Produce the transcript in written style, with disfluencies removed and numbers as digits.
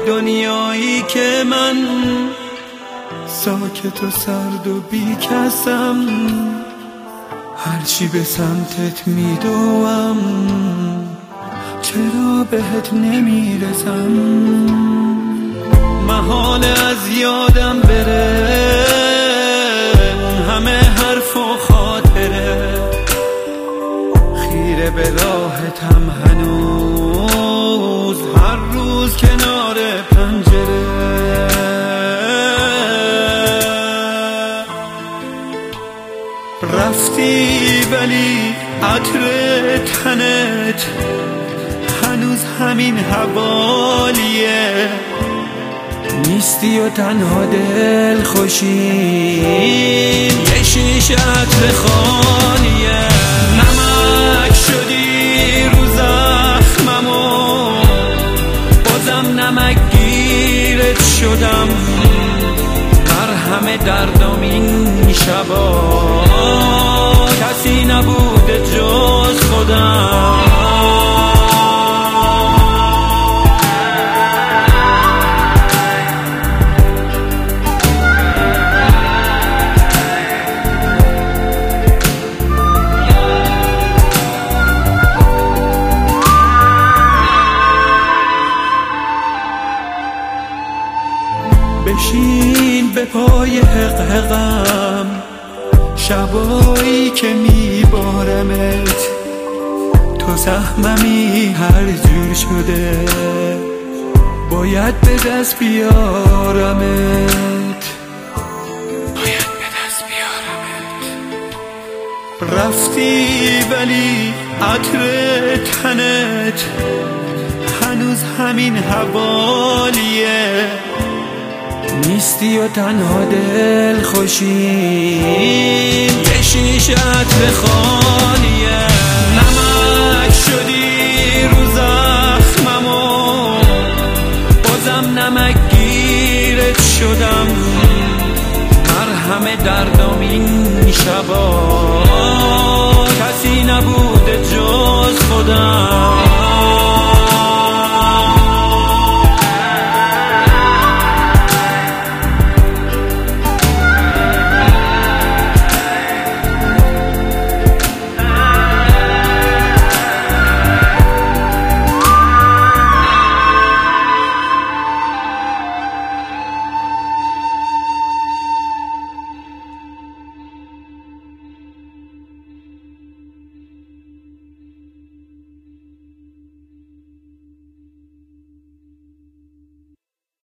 دنیایی که من ساکت و سرد و بی کسم، هرچی به سمتت میدوم چرا بهت نمیرسم. محال از یادم بره اون همه حرف و خاطره، خیره به راحتم هنوز هر روز کنار پنجره. رفتی ولی عطر تنت هنوز همین حوالیه، نیستی و تنها دل خوشیم یه شیشه عطر خالیه. نمک شدی رو زخممو بازم نمک گیرت شدم، مرهم دردم این شبا کسی نبوده جز خودم. بشین به پای حقم شبایی که میبارمت، تو سهممی هر جور شده باید به دست بیارمت. رفتی ولی عطر تنت هنوز همین حوالیه، نیستی و تنها دل خوشیم یه شیشه عطر خالیه.